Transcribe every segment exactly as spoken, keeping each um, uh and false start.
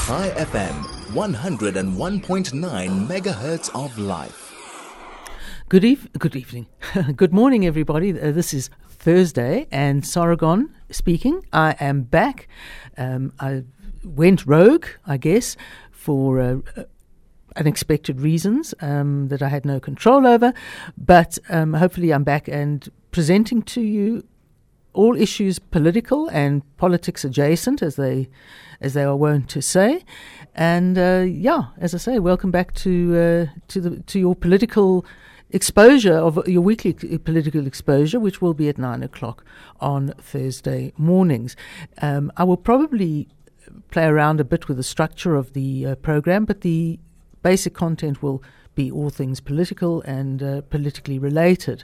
Chai F M, one oh one point nine megahertz of life. Good, eve- good evening. Good morning, everybody. Uh, this is Thursday, and Sargon speaking. I am back. Um, I went rogue, I guess, for uh, unexpected reasons um, that I had no control over. But um, hopefully I'm back and presenting to you all issues political and politics adjacent, as they as they are wont to say. And uh, yeah, as I say, welcome back to uh, to the to your political exposure of your weekly political exposure, which will be at nine o'clock on Thursday mornings. Um, I will probably play around a bit with the structure of the uh, program, but the basic content will be all things political and uh, politically related.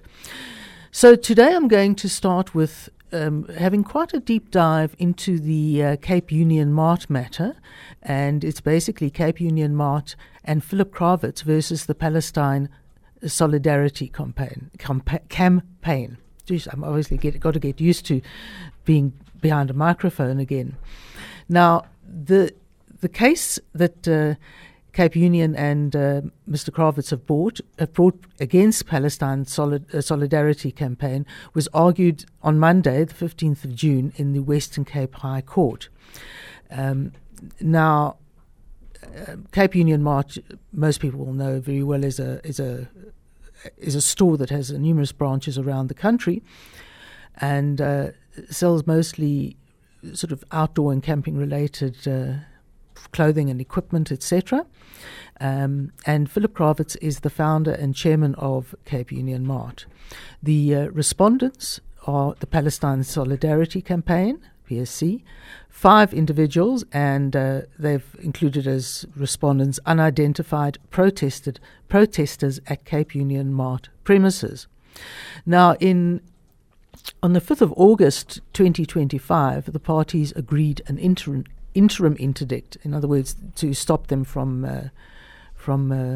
So today I'm going to start with um, having quite a deep dive into the uh, Cape Union Mart matter, and it's basically Cape Union Mart and Philip Kravitz versus the Palestine Solidarity campaign. Campa- campaign. Jeez, I'm obviously get, got to get used to being behind a microphone again. Now, the the case that uh, Cape Union and uh, Mister Kravitz have brought, have brought against Palestine Solid, uh, Solidarity campaign was argued on Monday, the fifteenth of June, in the Western Cape High Court. Um, now, uh, Cape Union Mart, most people will know very well, is a is a is a store that has uh, numerous branches around the country, and uh, sells mostly sort of outdoor and camping related uh, clothing and equipment, et cetera. Um, and Philip Kravitz is the founder and chairman of Cape Union Mart. The uh, respondents are the Palestine Solidarity Campaign, P S C, five individuals, and uh, they've included as respondents unidentified protested protesters at Cape Union Mart premises. Now, in on the fifth of August twenty twenty-five, the parties agreed an interim interim interdict, in other words, to stop them from uh, from uh,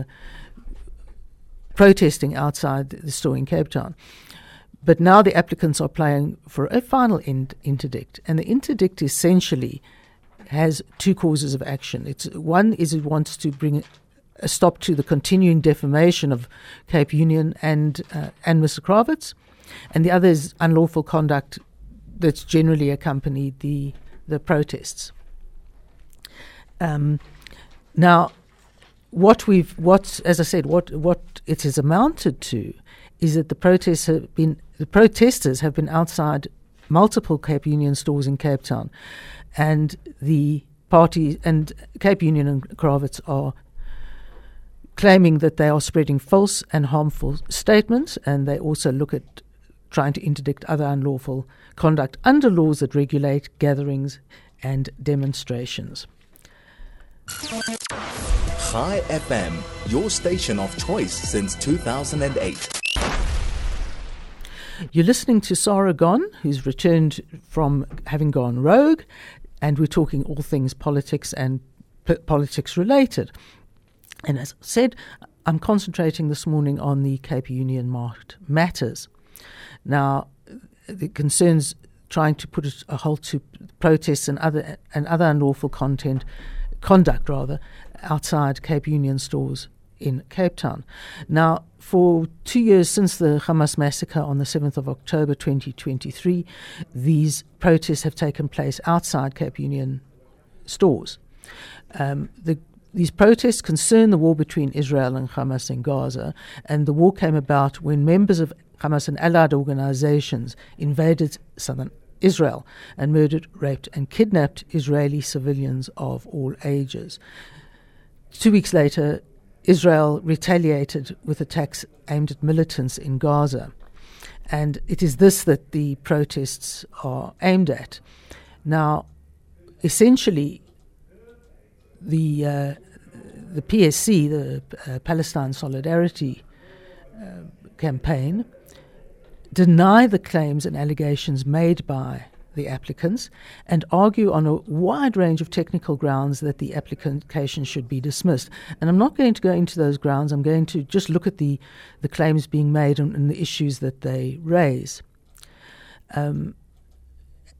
protesting outside the store in Cape Town. But now the applicants are applying for a final in- interdict, and the interdict essentially has two causes of action. It's one is it wants to bring a stop to the continuing defamation of Cape Union and uh, and Mister Kravitz, and the other is unlawful conduct that's generally accompanied the the protests. Um, now, what we've, what as I said, what what it has amounted to is that the protests have been, the protesters have been outside multiple Cape Union stores in Cape Town, and the party and Cape Union and Kravitz are claiming that they are spreading false and harmful statements, and they also look at trying to interdict other unlawful conduct under laws that regulate gatherings and demonstrations. Chai F M, your station of choice since two thousand eight. You're listening to Sarah Gon, who's returned from having gone rogue, and we're talking all things politics and p- politics related. And as I said, I'm concentrating this morning on the Cape Union Mart matters. Now, the concerns trying to put a halt to protests and other and other unlawful content conduct rather outside Cape Union stores in Cape Town. Now, for two years since the Hamas massacre on the seventh of October twenty twenty-three, these protests have taken place outside Cape Union stores. Um, the These protests concern the war between Israel and Hamas in Gaza, and the war came about when members of Hamas and allied organizations invaded southern Israel and murdered, raped and kidnapped Israeli civilians of all ages. Two weeks later, Israel retaliated with attacks aimed at militants in Gaza. And it is this that the protests are aimed at. Now, essentially, the uh, the P S C, the uh, Palestine Solidarity uh, Campaign, deny the claims and allegations made by the applicants and argue on a wide range of technical grounds that the application should be dismissed. And I'm not going to go into those grounds. I'm going to just look at the, the claims being made and, and the issues that they raise. Um,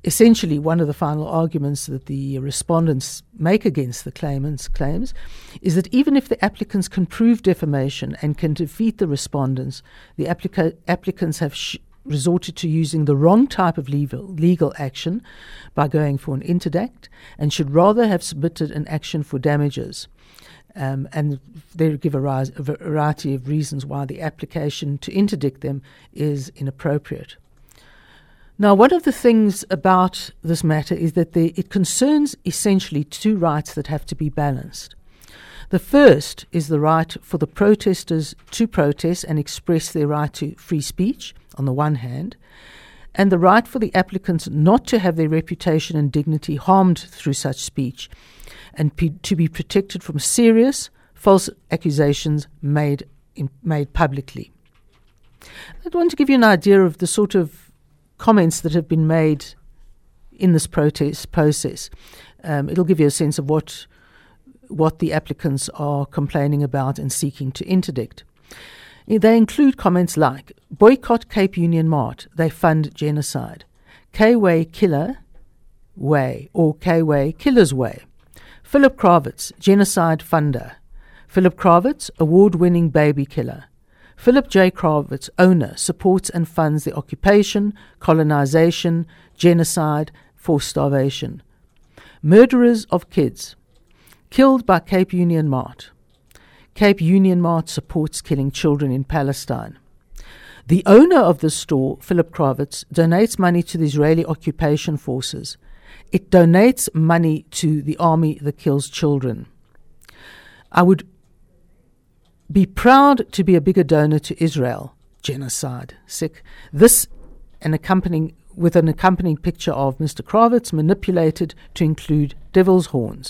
essentially, one of the final arguments that the respondents make against the claimants' claims is that even if the applicants can prove defamation and can defeat the respondents, the applica- applicants have sh- resorted to using the wrong type of legal, legal action by going for an interdict, and should rather have submitted an action for damages. Um, and they give a, rise, a variety of reasons why the application to interdict them is inappropriate. Now, one of the things about this matter is that they, it concerns essentially two rights that have to be balanced. The first is the right for the protesters to protest and express their right to free speech, on the one hand, and the right for the applicants not to have their reputation and dignity harmed through such speech, and p- to be protected from serious false accusations made in, made publicly. I want to give you an idea of the sort of comments that have been made in this protest process. Um, it'll give you a sense of what what the applicants are complaining about and seeking to interdict. They include comments like, boycott Cape Union Mart, they fund genocide. K-Way Killer Way, or K-Way Killer's Way. Philip Kravitz, genocide funder. Philip Kravitz, award-winning baby killer. Philip J. Kravitz, owner, supports and funds the occupation, colonization, genocide, forced starvation. Murderers of kids. Killed by Cape Union Mart. Cape Union Mart supports killing children in Palestine. The owner of the store, Philip Kravitz, donates money to the Israeli occupation forces. It donates money to the army that kills children. I would be proud to be a bigger donor to Israel. Genocide. Sick. This an accompanying with an accompanying picture of Mister Kravitz manipulated to include devil's horns.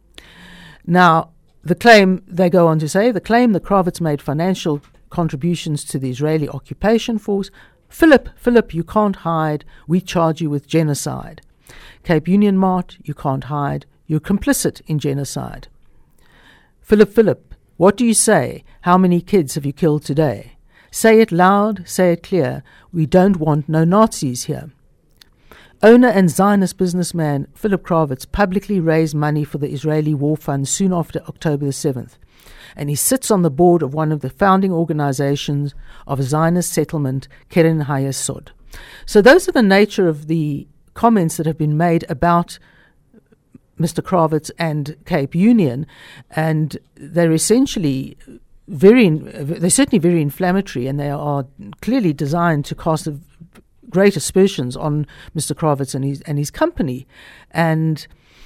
Now, the claim, they go on to say, the claim that Kravitz made financial contributions to the Israeli occupation force. Philip, Philip, you can't hide. We charge you with genocide. Cape Union Mart, you can't hide. You're complicit in genocide. Philip, Philip, what do you say? How many kids have you killed today? Say it loud, say it clear. We don't want no Nazis here. Owner and Zionist businessman Philip Kravitz publicly raised money for the Israeli war fund soon after October the seventh, and he sits on the board of one of the founding organizations of a Zionist settlement, Keren Hayesod. So those are the nature of the comments that have been made about Mister Kravitz and Cape Union, and they're essentially very, they're certainly very inflammatory, and they are clearly designed to cast a great aspersions on Mister Kravitz and his and his company, and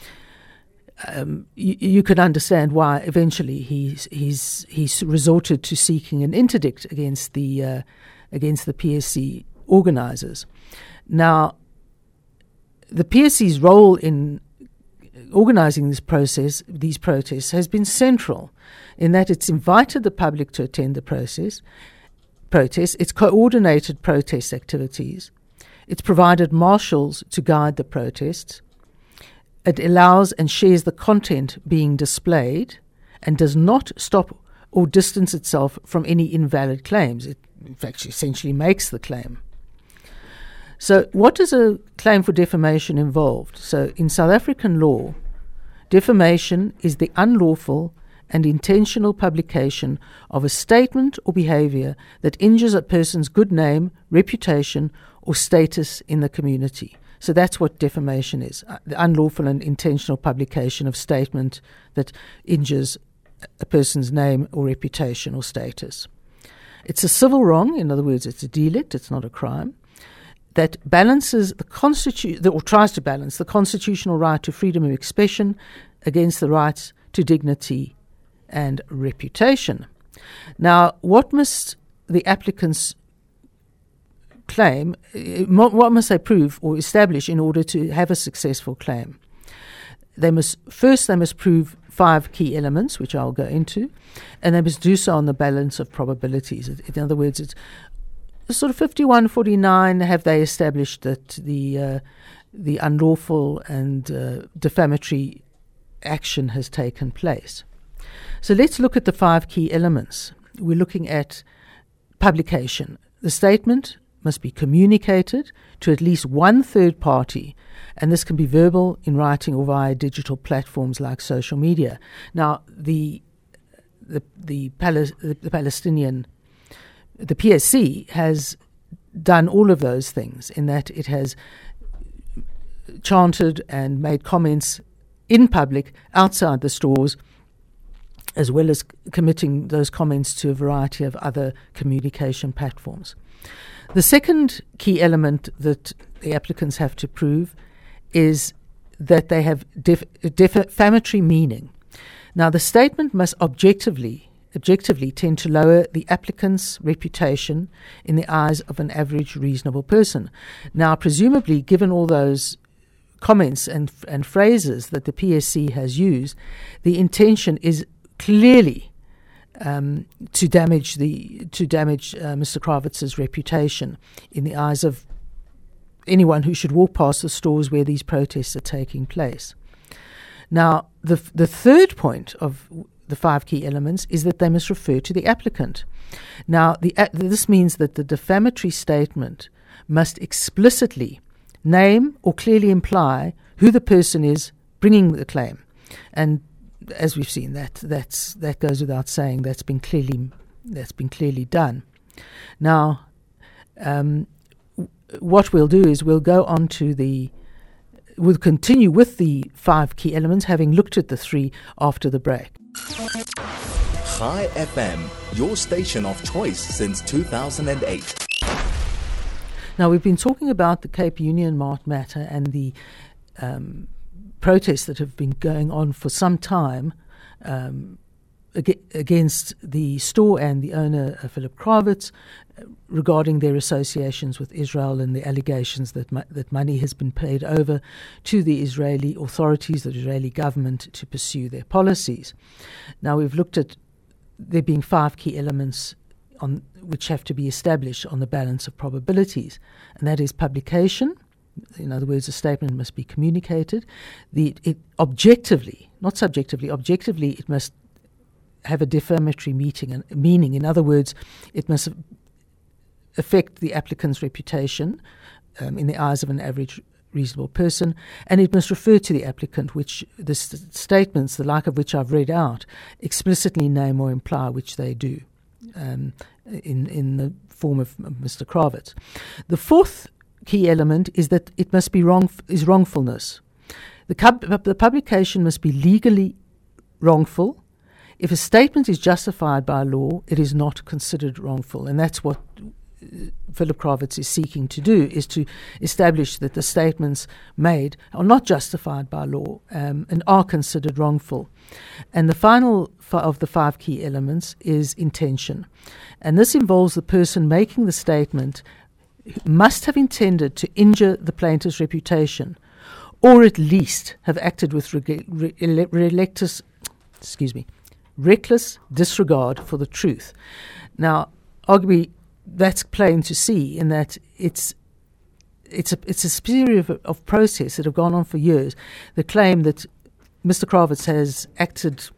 um, you, you can understand why eventually he's he's he's resorted to seeking an interdict against the uh, against the P S C organisers. Now, the P S C's role in organising this process, these protests, has been central, in that it's invited the public to attend the process. Protests, it's coordinated protest activities, it's provided marshals to guide the protests, it allows and shares the content being displayed, and does not stop or distance itself from any invalid claims. It, in fact, essentially makes the claim. So what does a claim for defamation involve? So in South African law, defamation is the unlawful and intentional publication of a statement or behavior that injures a person's good name, reputation, or status in the community. So that's what defamation is, uh, the unlawful and intentional publication of statement that injures a person's name or reputation or status. It's a civil wrong, in other words, it's a delict, it's not a crime, that balances the constitu- or tries to balance the constitutional right to freedom of expression against the rights to dignity and reputation. Now, what must the applicants claim, what must they prove or establish in order to have a successful claim? They must, first they must prove five key elements, which I'll go into, and they must do so on the balance of probabilities. In other words, it's sort of fifty-one forty-nine have they established that the uh, the unlawful and uh, defamatory action has taken place. So let's look at the five key elements. We're looking at publication. The statement must be communicated to at least one third party, and this can be verbal, in writing, or via digital platforms like social media. Now, the the the, Palis- the Palestinian, the P S C has done all of those things, in that it has chanted and made comments in public outside the stores, as well as committing those comments to a variety of other communication platforms. The second key element that the applicants have to prove is that they have def- defamatory meaning. Now, the statement must objectively, objectively tend to lower the applicant's reputation in the eyes of an average reasonable person. Now, presumably, given all those comments and and phrases that the P S C has used, the intention is clearly um, to damage the to damage uh, Mister Kravitz's reputation in the eyes of anyone who should walk past the stores where these protests are taking place. Now, the the third point of the five key elements is that they must refer to the applicant. Now, the uh, this means that the defamatory statement must explicitly name or clearly imply who the person is bringing the claim, and as we've seen, that that's that goes without saying. That's been clearly that's been clearly done. Now, um, w- what we'll do is we'll go on to the we'll continue with the five key elements, having looked at the three after the break. Chai F M, your station of choice since two thousand eight. Now, we've been talking about the Cape Union Mart matter and the um, protests that have been going on for some time um, ag- against the store and the owner, uh, Philip Kravitz, uh, regarding their associations with Israel and the allegations that mo- that money has been paid over to the Israeli authorities, the Israeli government, to pursue their policies. Now, we've looked at there being five key elements on which have to be established on the balance of probabilities, and that is publication. In other words, a statement must be communicated. The it objectively, not subjectively, objectively, it must have a defamatory meaning. And meaning, in other words, it must affect the applicant's reputation um, in the eyes of an average reasonable person, and it must refer to the applicant, which the st- statements, the like of which I've read out, explicitly name or imply, which they do. Um, in in the form of Mister Kravitz. The fourth key element is that it must be wrong is wrongfulness. The, cub, the publication must be legally wrongful. If a statement is justified by law, it is not considered wrongful, and that's what Philip Kravitz is seeking to do, is to establish that the statements made are not justified by law um, and are considered wrongful. And the final f- of the five key elements is intention. And this involves the person making the statement must have intended to injure the plaintiff's reputation, or at least have acted with reg- re- ele- relectus, excuse me, reckless disregard for the truth. Now, arguably, that's plain to see in that it's it's a it's a series of, of processes that have gone on for years. The claim that Mister Kravitz has acted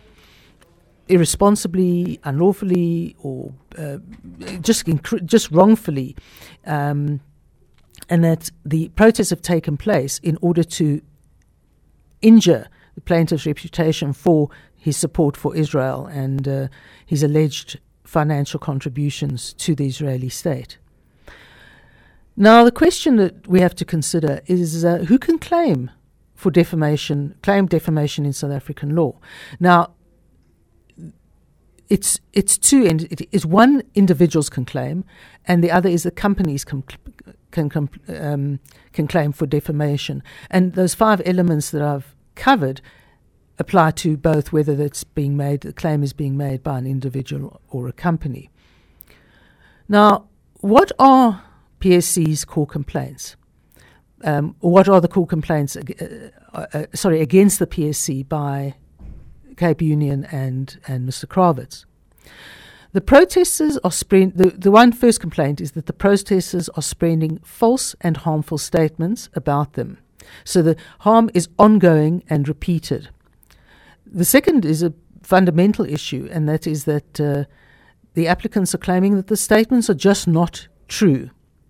irresponsibly, unlawfully, or uh, just inc- just wrongfully, um, and that the protests have taken place in order to injure the plaintiff's reputation for his support for Israel and uh, his alleged financial contributions to the Israeli state. Now, the question that we have to consider is uh, who can claim for defamation, claim defamation in South African law. Now, it's it's two. It is one individuals can claim, and the other is the companies can can um, can claim for defamation. And those five elements that I've covered apply to both, whether that's being made, the claim is being made by an individual or a company. Now, what are P S C's core complaints? Um, or what are the core complaints, uh, uh, sorry, against the P S C by Cape Union and, and Mister Kravitz? The protesters are spreading, the, the one first complaint is that the protesters are spreading false and harmful statements about them. So the harm is ongoing and repeated. The second is a fundamental issue, and that is that uh, the applicants are claiming that the statements are just not true.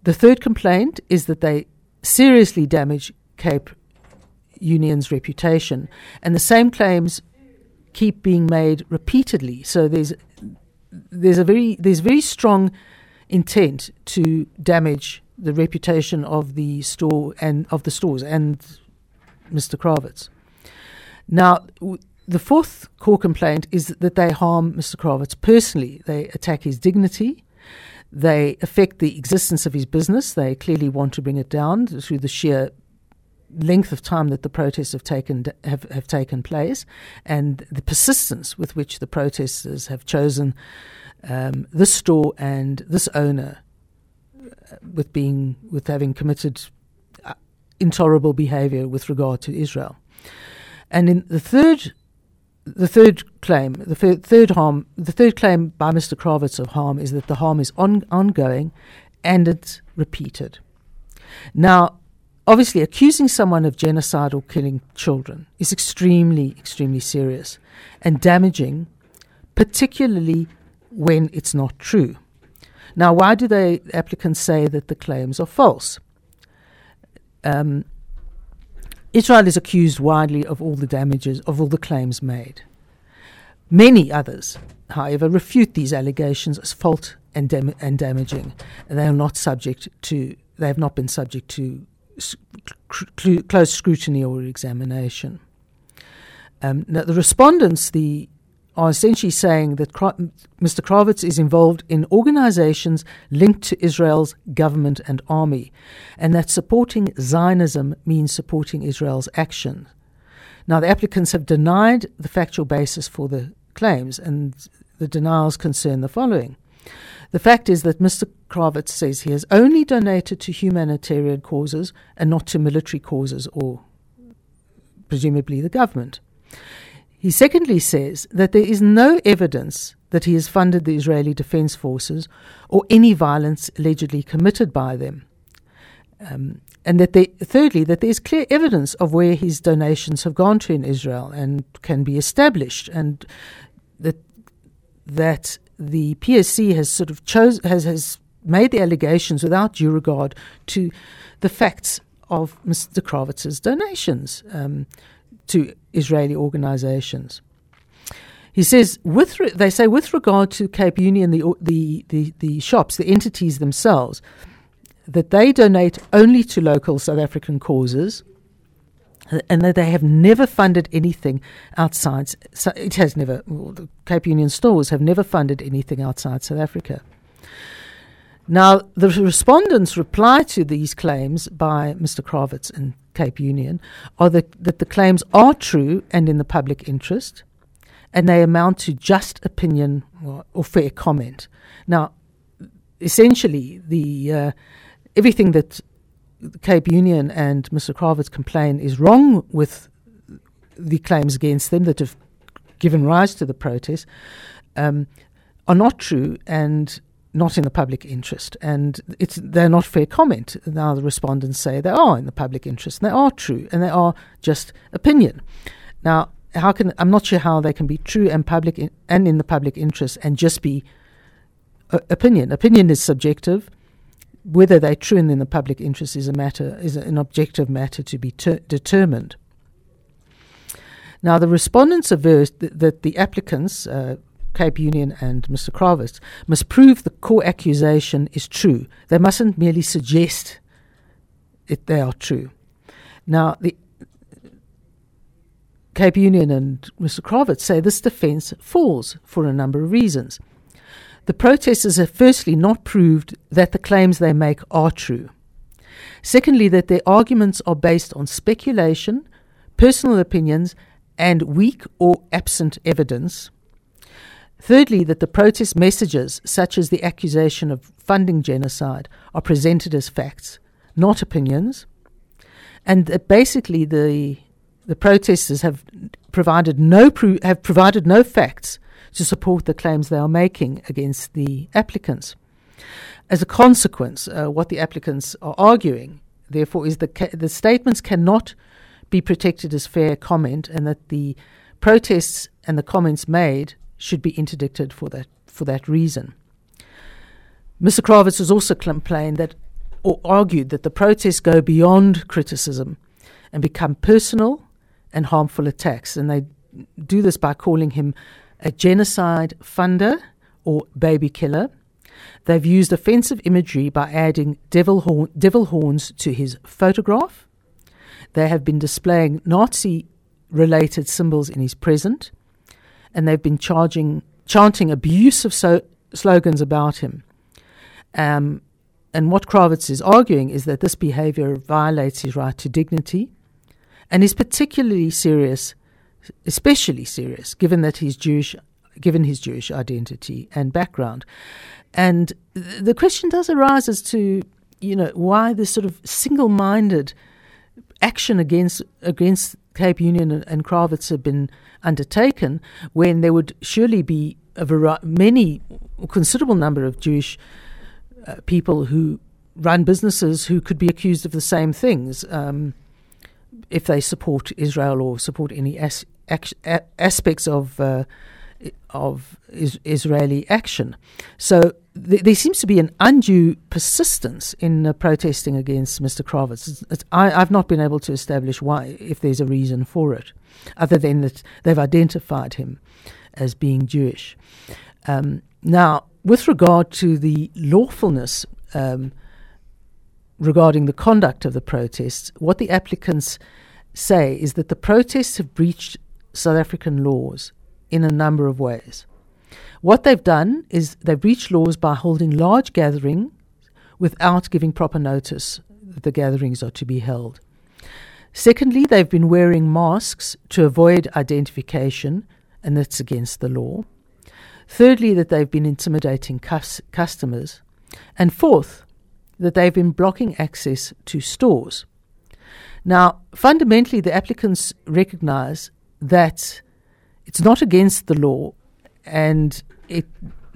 The third complaint is that they seriously damage Cape Union's reputation, and the same claims keep being made repeatedly. So there's there's a very there's very strong intent to damage the reputation of the store and of the stores and Mister Kravitz. Now, w- the fourth core complaint is that they harm Mister Kravitz personally. They attack his dignity. They affect the existence of his business. They clearly want to bring it down through the sheer length of time that the protests have taken have, have taken place, and the persistence with which the protesters have chosen um, this store and this owner uh, with being with having committed uh, intolerable behaviour with regard to Israel. And in the third, the third claim, the third, third harm, the third claim by Mister Kravitz of harm is that the harm is on, ongoing, and it's repeated. Now, obviously, accusing someone of genocide or killing children is extremely, extremely serious and damaging, particularly when it's not true. Now, why do the applicants say that the claims are false? Um, Israel is accused widely of all the damages, of all the claims made. Many others, however, refute these allegations as false and, dam- and damaging. They are not subject to, they have not been subject to Cl- close scrutiny or examination. Um, now, the respondents the, are essentially saying that Kra- Mister Kravitz is involved in organizations linked to Israel's government and army, and that supporting Zionism means supporting Israel's action. Now, the applicants have denied the factual basis for the claims, and the denials concern the following. The fact is that Mister Kravitz says he has only donated to humanitarian causes and not to military causes or presumably the government. He secondly says that there is no evidence that he has funded the Israeli Defense Forces or any violence allegedly committed by them. Um, and that they, thirdly, that there is clear evidence of where his donations have gone to in Israel and can be established, and that that the P S C has sort of chose has, has made the allegations without due regard to the facts of Mister Kravitz's donations um, to Israeli organizations. He says, with re- they say, with regard to Cape Union, the, the the the shops, the entities themselves, that they donate only to local South African causes, and that they have never funded anything outside. So it has never. Well, the Cape Union stores have never funded anything outside South Africa. Now, the respondents' reply to these claims by Mister Kravitz and Cape Union are that, that the claims are true and in the public interest, and they amount to just opinion or, or fair comment. Now, essentially, the uh, everything that Cape Union and Mister Kravitz complain is wrong with the claims against them that have given rise to the protest um, are not true and not in the public interest. And it's they're not fair comment. Now the respondents say they are in the public interest, and they are true, and they are just opinion. Now, how can I'm not sure how they can be true and public in, and in the public interest and just be uh, opinion. Opinion is subjective. Whether they're true and in the public interest is a matter is an objective matter to be ter- determined. Now, the respondents averse th- that the applicants, uh, Cape Union and Mister Kravitz, must prove the core accusation is true. They mustn't merely suggest it they are true. Now, the Cape Union and Mister Kravitz say this defence falls for a number of reasons. The protesters have firstly not proved that the claims they make are true. Secondly, that their arguments are based on speculation, personal opinions, and weak or absent evidence. Thirdly, that the protest messages, such as the accusation of funding genocide, are presented as facts, not opinions. And that basically the the protesters have provided no pro- have provided no facts to support the claims they are making against the applicants. As a consequence, uh, what the applicants are arguing, therefore, is that ca- the statements cannot be protected as fair comment, and that the protests and the comments made should be interdicted for that for that reason. Mister Kravitz has also complained that or argued that the protests go beyond criticism and become personal and harmful attacks. And they do this by calling him a genocide funder or baby killer. They've used offensive imagery by adding devil, horn, devil horns to his photograph. They have been displaying Nazi-related symbols in his present, and they've been charging, chanting abusive so, slogans about him. Um, and what Kravitz is arguing is that this behavior violates his right to dignity and is particularly serious, especially serious, given that he's Jewish, given his Jewish identity and background. And th- the question does arise as to, you know, why this sort of single-minded action against against Cape Union and, and Kravitz have been undertaken, when there would surely be a vari- many, a considerable number of Jewish uh, people who run businesses who could be accused of the same things um, if they support Israel or support any as, ac- a- aspects of uh, of is, Israeli action. So th- there seems to be an undue persistence in uh, protesting against Mister Kravitz. It's, it's, I, I've not been able to establish why, if there's a reason for it, other than that they've identified him as being Jewish. Um, now, with regard to the lawfulness um, regarding the conduct of the protests, what the applicants say is that the protests have breached South African laws in a number of ways. What they've done is they've breached laws by holding large gatherings without giving proper notice that the gatherings are to be held. Secondly, they've been wearing masks to avoid identification, and that's against the law. Thirdly, that they've been intimidating cus- customers. And fourth, that they've been blocking access to stores. Now, fundamentally, the applicants recognize that it's not against the law, and it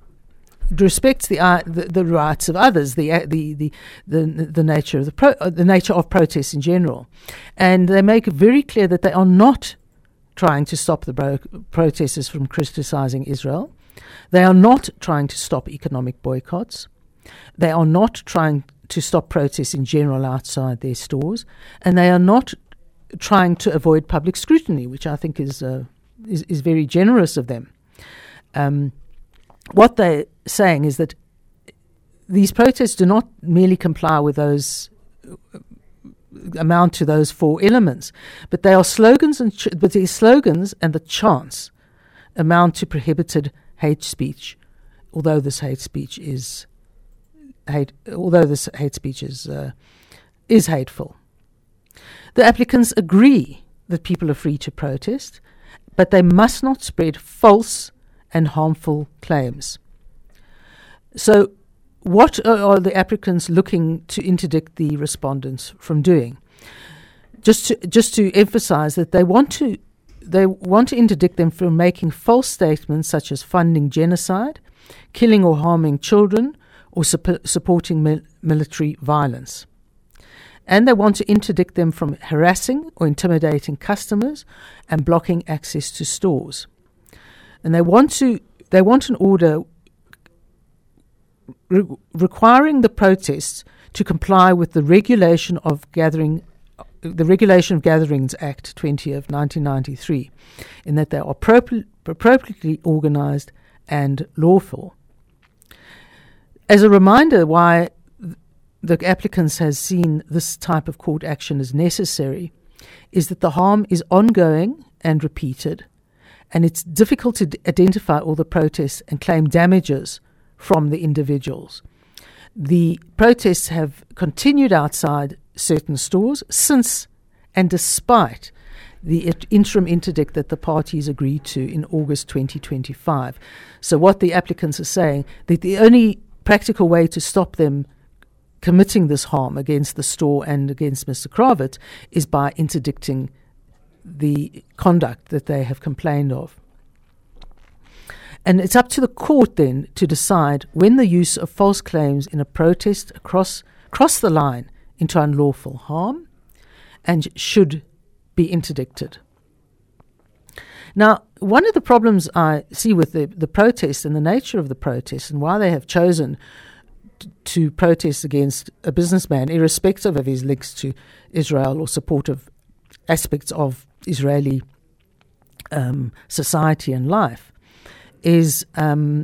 respects the uh, the, the rights of others, the uh, the, the the the nature of the pro- uh, the nature of protests in general, and they make it very clear that they are not trying to stop the bro- protesters from criticizing Israel. They are not trying to stop economic boycotts. They are not trying to stop protests in general outside their stores, and they are not trying to avoid public scrutiny, which I think is uh, is, is very generous of them. Um, what they're saying is that these protests do not merely comply with those, uh, amount to those four elements, but they are slogans, and ch- but these slogans and the chants amount to prohibited hate speech, although this hate speech is hate, although this hate speech is uh, is hateful. The applicants agree that people are free to protest, but they must not spread false and harmful claims. So what are the applicants looking to interdict the respondents from doing? Just to, just to emphasize that they want to they want to interdict them from making false statements such as funding genocide, killing or harming children, or supp- supporting mil- military violence. And they want to interdict them from harassing or intimidating customers and blocking access to stores. And they want to they want an order re- requiring the protests to comply with the regulation of gathering, the Regulation of Gatherings Act twenty of nineteen ninety-three, in that they are appropri- appropriately organised and lawful. As a reminder why the applicants has seen this type of court action as necessary, is that the harm is ongoing and repeated, and it's difficult to d- identify all the protests and claim damages from the individuals. The protests have continued outside certain stores since and despite the it- interim interdict that the parties agreed to in August twenty twenty-five. So what the applicants are saying, that the only practical way to stop them committing this harm against the store and against Mister Kravitz is by interdicting the conduct that they have complained of. And it's up to the court then to decide when the use of false claims in a protest across cross the line into unlawful harm and should be interdicted. Now, one of the problems I see with the, the protest and the nature of the protest and why they have chosen t- to protest against a businessman, irrespective of his links to Israel or support of aspects of Israeli um, society and life, is um,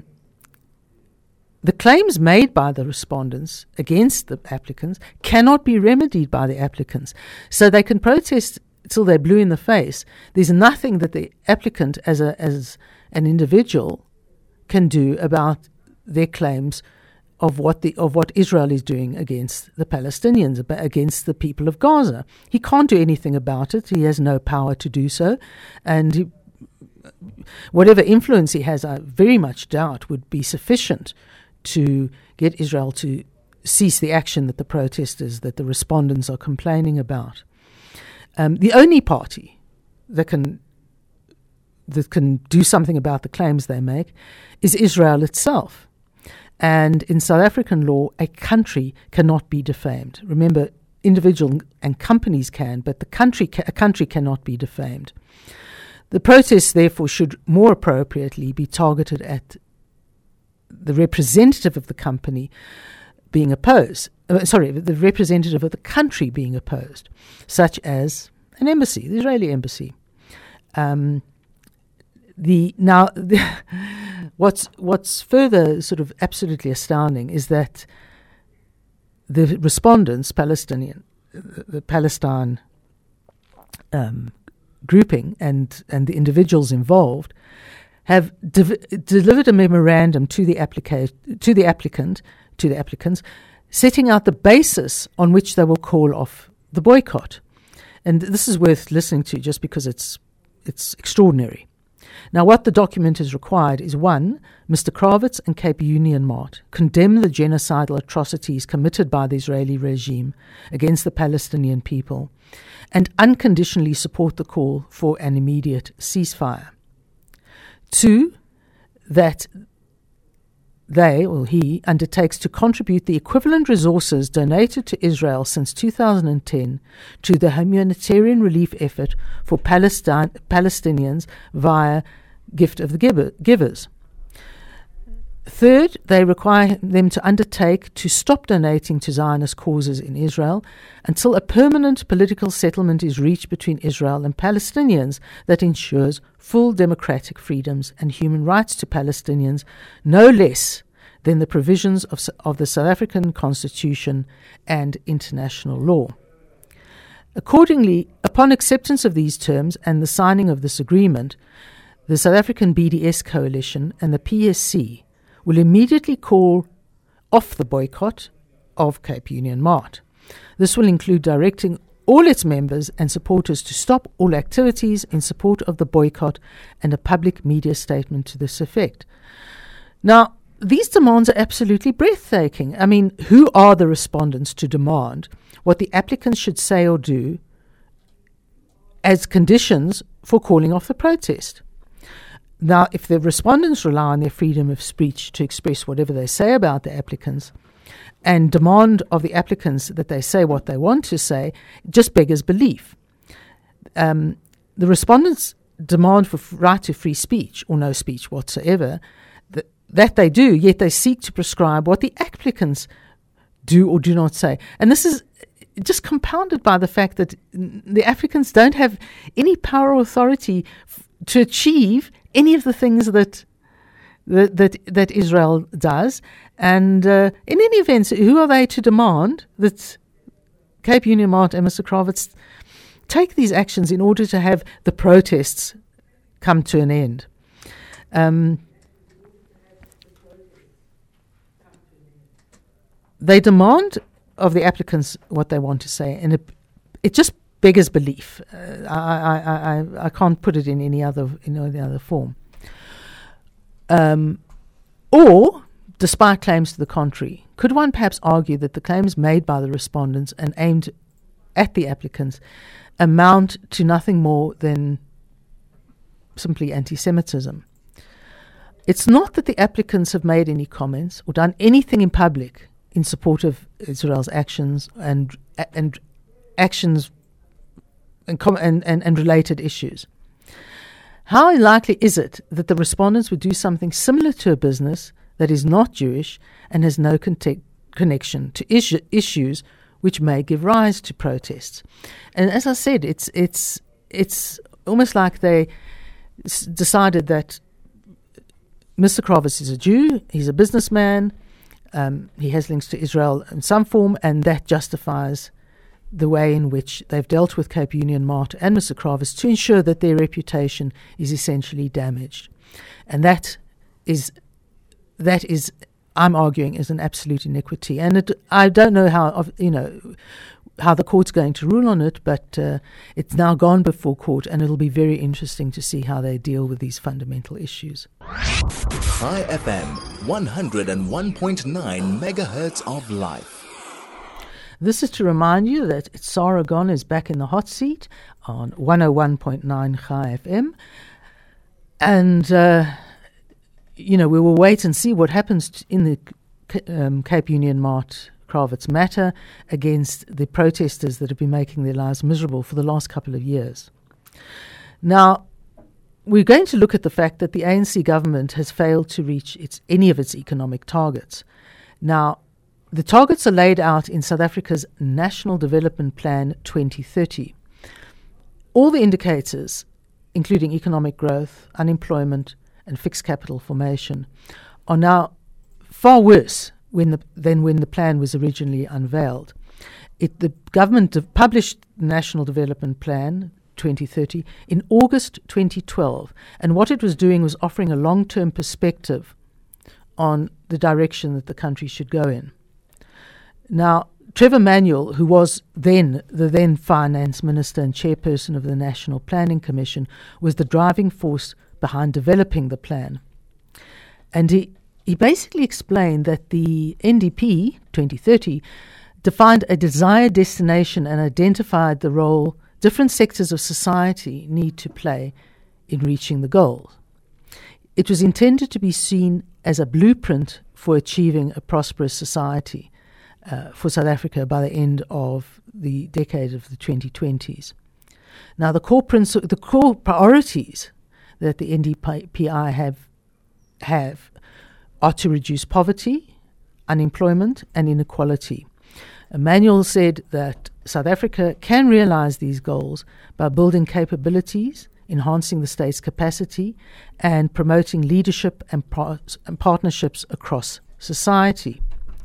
the claims made by the respondents against the applicants cannot be remedied by the applicants. So they can protest till they're blue in the face. There's nothing that the applicant as a as an individual can do about their claims of what the of what Israel is doing against the Palestinians, against the people of Gaza. He can't do anything about it. He has no power to do so, and he, whatever influence he has, I very much doubt would be sufficient to get Israel to cease the action that the protesters, that the respondents are complaining about. Um, the only party that can that can do something about the claims they make is Israel itself. And in South African law, a country cannot be defamed. Remember, individual and companies can, but the country ca- a country cannot be defamed. The protests, therefore, should more appropriately be targeted at the representative of the company being opposed, uh, sorry, the representative of the country being opposed, such as an embassy, the Israeli embassy. Um, the now, the what's what's further sort of absolutely astounding is that the respondents, Palestinian, the Palestine um, grouping, and and the individuals involved, have de- delivered a memorandum to the applica- to the applicant, to the applicants, setting out the basis on which they will call off the boycott. And this is worth listening to just because it's it's extraordinary. Now, what the document has required is, one, Mister Kravitz and Cape Union Mart condemn the genocidal atrocities committed by the Israeli regime against the Palestinian people and unconditionally support the call for an immediate ceasefire. Two, that they, or he, undertakes to contribute the equivalent resources donated to Israel since two thousand ten to the humanitarian relief effort for Palestine, Palestinians via Gift of the giver, Givers. Third, they require them to undertake to stop donating to Zionist causes in Israel until a permanent political settlement is reached between Israel and Palestinians that ensures full democratic freedoms and human rights to Palestinians, no less than the provisions of, of the South African Constitution and international law. Accordingly, upon acceptance of these terms and the signing of this agreement, the South African B D S Coalition and the P S C will immediately call off the boycott of Cape Union Mart. This will include directing all its members and supporters to stop all activities in support of the boycott and a public media statement to this effect. Now, these demands are absolutely breathtaking. I mean, who are the respondents to demand what the applicants should say or do as conditions for calling off the protest? Now, if the respondents rely on their freedom of speech to express whatever they say about the applicants and demand of the applicants that they say what they want to say, it just beggars belief. Um, the respondents' demand for f- right to free speech or no speech whatsoever, th- that they do, yet they seek to prescribe what the applicants do or do not say. And this is just compounded by the fact that the applicants don't have any power or authority f- to achieve any of the things that that that, that Israel does. And uh, in any event, who are they to demand that Cape Union Mart and Mister Kravitz take these actions in order to have the protests come to an end? Um, they demand of the applicants what they want to say, and it, it just beggars belief. Uh, I, I, I, I can't put it in any other in any other form. Um, or, despite claims to the contrary, could one perhaps argue that the claims made by the respondents and aimed at the applicants amount to nothing more than simply anti-Semitism? It's not that the applicants have made any comments or done anything in public in support of Israel's actions and and actions and, com- and, and, and related issues. How likely is it that the respondents would do something similar to a business that is not Jewish and has no contact, connection to issu- issues which may give rise to protests. And as I said, it's it's it's almost like they s- decided that Mister Kravis is a Jew, he's a businessman, um, he has links to Israel in some form, and that justifies the way in which they've dealt with Cape Union Mart and Mister Kravis to ensure that their reputation is essentially damaged. And that is, that is, I'm arguing, is an absolute iniquity. And it, I don't know how, you know, how the court's going to rule on it, but uh, it's now gone before court, and it'll be very interesting to see how they deal with these fundamental issues. Chai F M, one oh one point nine megahertz of life. This is to remind you that Sarah Gon is back in the hot seat on one oh one point nine Chai F M. And, uh, you know, we will wait and see what happens t- in the um, Cape Union Mart Kravis matter against the protesters that have been making their lives miserable for the last couple of years. Now, we're going to look at the fact that the A N C government has failed to reach its, any of its economic targets. Now, the targets are laid out in South Africa's National Development Plan twenty thirty. All the indicators, including economic growth, unemployment, and fixed capital formation, are now far worse when the, than when the plan was originally unveiled. It, the government de- published the National Development Plan twenty thirty in August twenty twelve, and what it was doing was offering a long-term perspective on the direction that the country should go in. Now, Trevor Manuel, who was then the then finance minister and chairperson of the National Planning Commission, was the driving force behind developing the plan. And he, he basically explained that the N D P twenty thirty defined a desired destination and identified the role different sectors of society need to play in reaching the goal. It was intended to be seen as a blueprint for achieving a prosperous society Uh, for South Africa by the end of the decade of the twenty twenties. Now, the core princi- the core priorities that the N D P I have have are to reduce poverty, unemployment, and inequality. Emmanuel said that South Africa can realize these goals by building capabilities, enhancing the state's capacity, and promoting leadership and, par- and partnerships across society.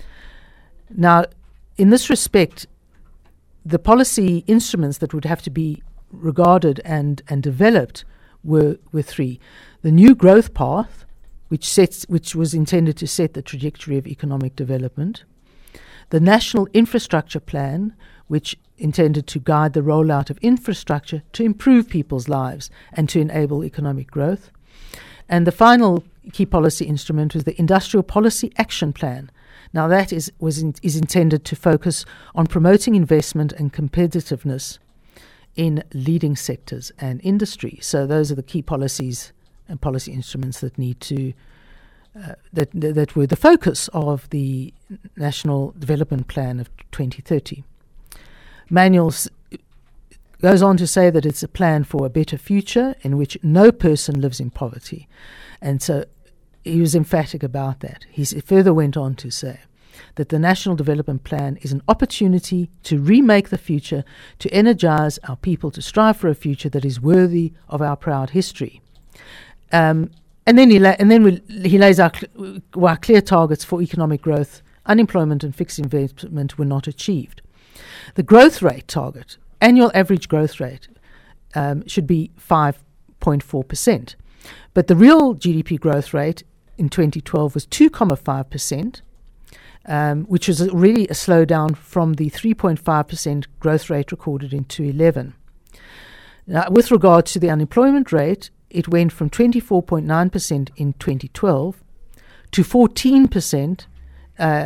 Now, in this respect, the policy instruments that would have to be regarded and, and developed were, were three. The new growth path, which sets which was intended to set the trajectory of economic development. The National Infrastructure Plan, which intended to guide the rollout of infrastructure to improve people's lives and to enable economic growth. And the final key policy instrument was the Industrial Policy Action Plan. Now, that is was in, is intended to focus on promoting investment and competitiveness in leading sectors and industry. So those are the key policies and policy instruments that need to uh, that that were the focus of the National Development Plan of twenty thirty. Manuel goes on to say that it's a plan for a better future in which no person lives in poverty, and so he was emphatic about that. He further went on to say that the National Development Plan is an opportunity to remake the future, to energize our people to strive for a future that is worthy of our proud history. Um, and then he la- and then we, he lays out cl- why clear targets for economic growth, unemployment, and fixed investment were not achieved. The growth rate target, annual average growth rate, um, should be five point four percent. But the real G D P growth rate in twenty twelve was two point five percent, um, which was really a slowdown from the three point five percent growth rate recorded in twenty eleven. Now, with regard to the unemployment rate, it went from twenty-four point nine percent in twenty twelve to fourteen percent uh,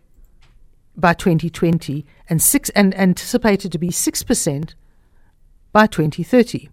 by twenty twenty and, six, and anticipated to be six percent by twenty thirty.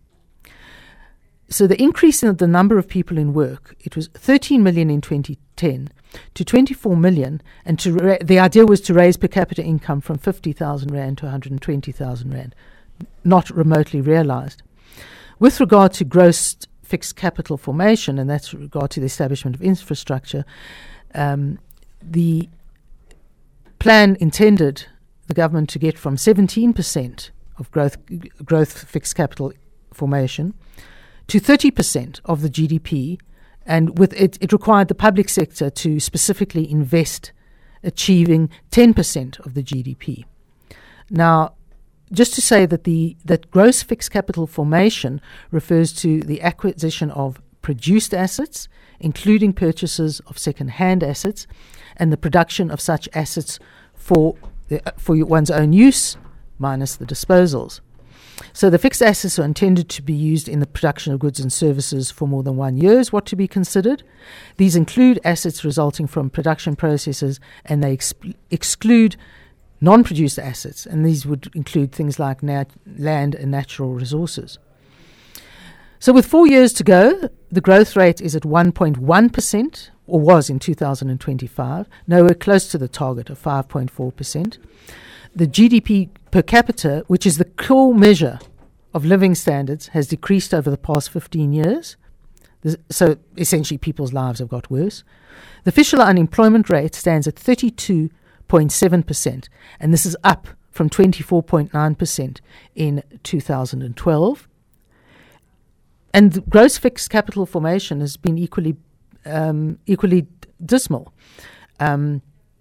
So the increase in the number of people in work, it was thirteen million in twenty ten to twenty-four million, and to ra- the idea was to raise per capita income from fifty thousand rand to one hundred twenty thousand rand, not remotely realized. With regard to gross fixed capital formation, and that's with regard to the establishment of infrastructure, um, the plan intended the government to get from seventeen percent of growth growth fixed capital formation to thirty percent of the G D P, and with it, it required the public sector to specifically invest, achieving ten percent of the G D P. Now, just to say that the that gross fixed capital formation refers to the acquisition of produced assets, including purchases of second-hand assets, and the production of such assets for the, for one's own use, minus the disposals. So the fixed assets are intended to be used in the production of goods and services for more than one year is what to be considered. These include assets resulting from production processes, and they exp- exclude non-produced assets, and these would include things like nat- land and natural resources. So with four years to go, the growth rate is at one point one percent, or was in two thousand twenty-five, nowhere close to the target of five point four percent. The G D P per capita, which is the core measure of living standards, has decreased over the past fifteen years. This, so essentially people's lives have got worse. The official unemployment rate stands at thirty-two point seven percent, and this is up from twenty-four point nine percent in two thousand twelve. And the gross fixed capital formation has been equally um, equally d- dismal. Um,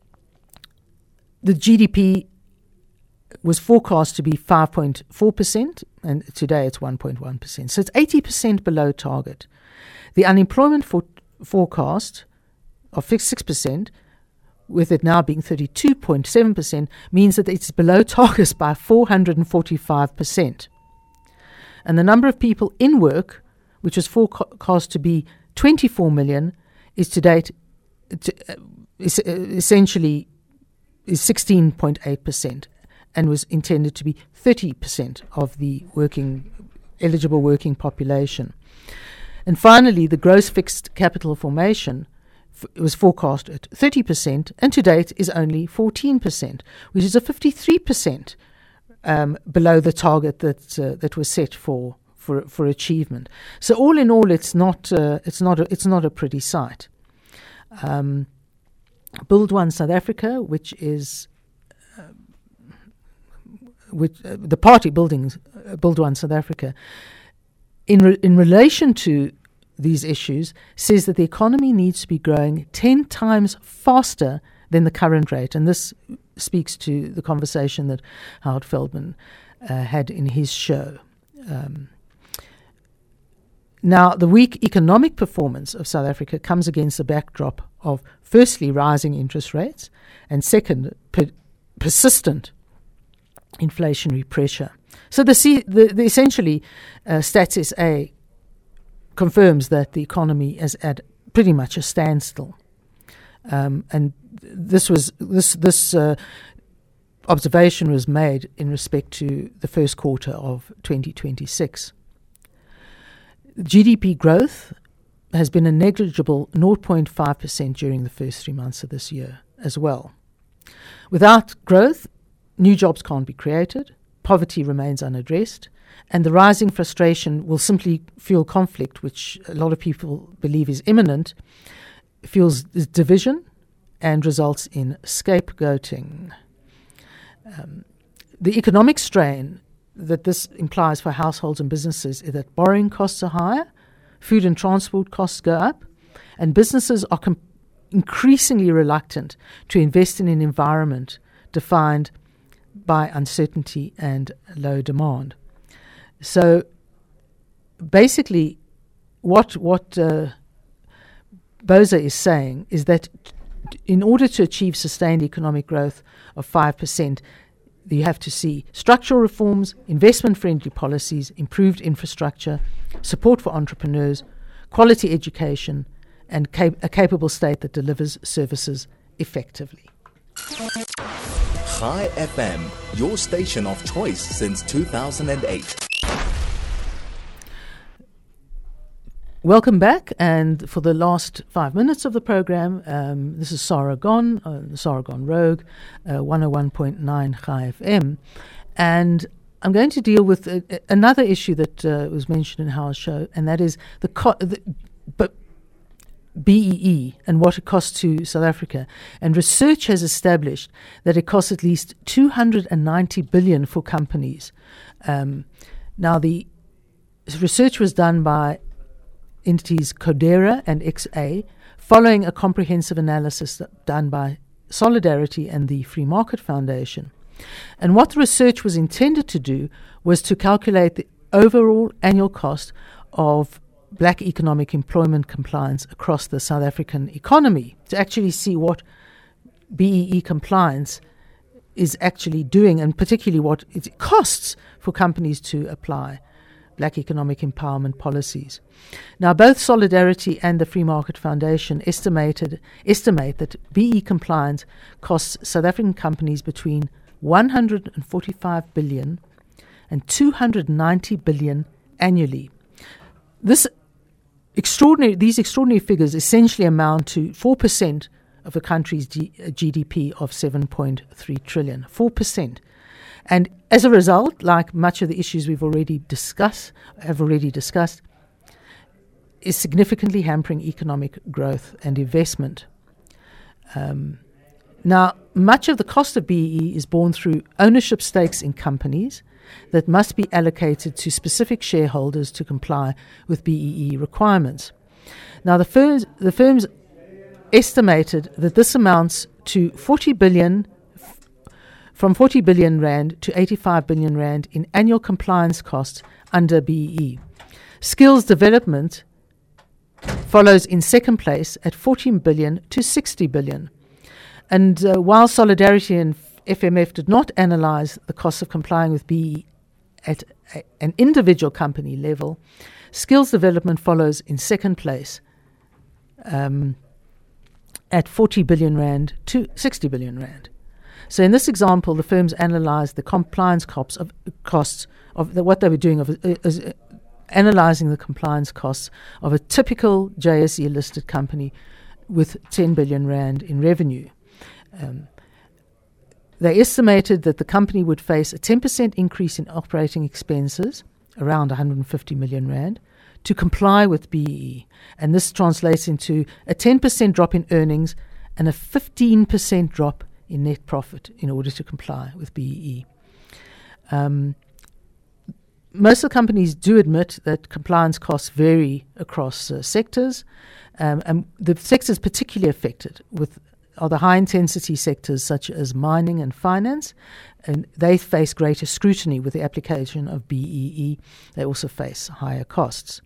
the G D P was forecast to be five point four percent, and today it's one point one percent. So it's eighty percent below target. The unemployment for forecast of fixed six percent, with it now being thirty-two point seven percent, means that it's below target by four hundred forty-five percent. And the number of people in work, which was forecast to be twenty-four million, is to date to, uh, is, uh, essentially is sixteen point eight percent, and was intended to be thirty percent of the working eligible working population. And finally, the gross fixed capital formation f- was forecast at thirty percent, and to date is only fourteen percent, which is a fifty-three percent um, below the target that uh, that was set for. For, for achievement. So all in all, it's not uh, it's not a, it's not a pretty sight. Um, Build One South Africa, which is uh, which uh, the party building uh, Build One South Africa, in re- in relation to these issues, says that the economy needs to be growing ten times faster than the current rate, and this speaks to the conversation that Howard Feldman uh, had in his show. Um, Now, the weak economic performance of South Africa comes against the backdrop of, firstly, rising interest rates, and second, per- persistent inflationary pressure. So the, C- the, the essentially, uh, Stats S A confirms that the economy is at pretty much a standstill. Um, and this was this this uh, observation was made in respect to the first quarter of twenty twenty-six. G D P growth has been a negligible zero point five percent during the first three months of this year as well. Without growth, new jobs can't be created, poverty remains unaddressed, and the rising frustration will simply fuel conflict, which a lot of people believe is imminent, fuels division and results in scapegoating. Um, the economic strain that this implies for households and businesses is that borrowing costs are higher, food and transport costs go up, and businesses are com- increasingly reluctant to invest in an environment defined by uncertainty and low demand. So basically what what uh, Boza is saying is that t- in order to achieve sustained economic growth of five percent, you have to see structural reforms, investment-friendly policies, improved infrastructure, support for entrepreneurs, quality education, and cap- a capable state that delivers services effectively. Chai F M, your station of choice since two thousand eight. Welcome back, and for the last five minutes of the program, um, this is Sarah Gon, uh, the Sarah Gon Rogue, uh, one oh one point nine Chai F M, and I'm going to deal with uh, another issue that uh, was mentioned in Howard's show, and that is the, co- the but B E E and what it costs to South Africa. And research has established that it costs at least two hundred ninety billion dollars for companies. Um, now, the research was done by entities Codera and X A, following a comprehensive analysis done by Solidarity and the Free Market Foundation. And what the research was intended to do was to calculate the overall annual cost of black economic employment compliance across the South African economy, to actually see what B E E compliance is actually doing, and particularly what it costs for companies to apply black economic empowerment policies. Now, both Solidarity and the Free Market Foundation estimated estimate that B E E compliance costs South African companies between one hundred forty-five billion dollars and two hundred ninety billion dollars annually. This extraordinary, these extraordinary figures essentially amount to four percent of the country's G- G D P of seven point three trillion. four percent. And as a result, like much of the issues we've already discussed, have already discussed, is significantly hampering economic growth and investment. Um, now, much of the cost of B E E is borne through ownership stakes in companies that must be allocated to specific shareholders to comply with B E E requirements. Now, the firms, the firms estimated that this amounts to forty billion, f- from forty billion rand to eighty-five billion rand in annual compliance costs under B E E. Skills development follows in second place at fourteen billion to sixty billion. And uh, while Solidarity and F M F did not analyse the costs of complying with B E E at a, an individual company level, skills development follows in second place um, at forty billion rand to sixty billion rand. So in this example, the firms analysed the compliance costs of, costs of the, what they were doing of uh, uh, analysing the compliance costs of a typical J S E listed company with ten billion rand in revenue. Um, They estimated that the company would face a ten percent increase in operating expenses, around one hundred fifty million rand, to comply with B E E. And this translates into a ten percent drop in earnings and a fifteen percent drop in net profit in order to comply with B E E. Um, most of the companies do admit that compliance costs vary across uh, sectors, um, and the sectors particularly affected with are the high-intensity sectors such as mining and finance, and they face greater scrutiny with the application of B E E. They also face higher costs.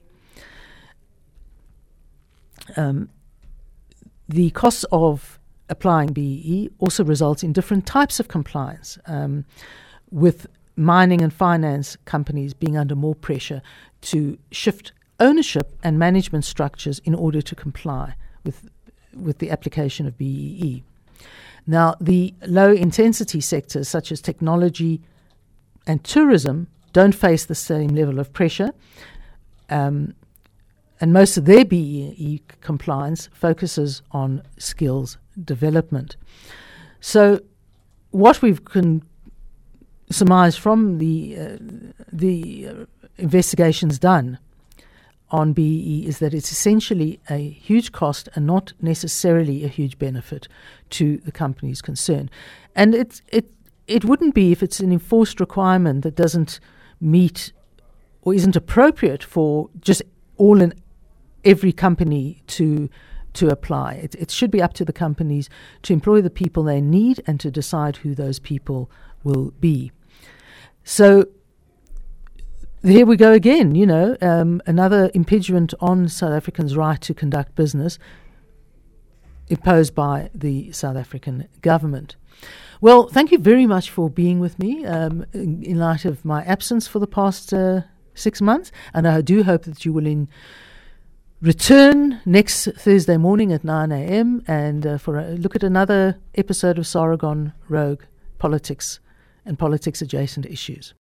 Um, the costs of applying B E E also result in different types of compliance, um, with mining and finance companies being under more pressure to shift ownership and management structures in order to comply with with the application of B E E. Now, the low-intensity sectors such as technology and tourism don't face the same level of pressure, um, and most of their B E E compliance focuses on skills development. So what we can surmise from the, uh, the uh, investigations done on B E E is that it's essentially a huge cost and not necessarily a huge benefit to the companies concerned. And it it it wouldn't be if it's an enforced requirement that doesn't meet or isn't appropriate for just all and every company to to apply. It, it should be up to the companies to employ the people they need and to decide who those people will be. So here we go again, you know, um, another impingement on South Africans' right to conduct business imposed by the South African government. Well, thank you very much for being with me um, in, in light of my absence for the past uh, six months. And I do hope that you will in return next Thursday morning at nine a.m. and uh, for a look at another episode of Sargon Rogue Politics and politics adjacent issues.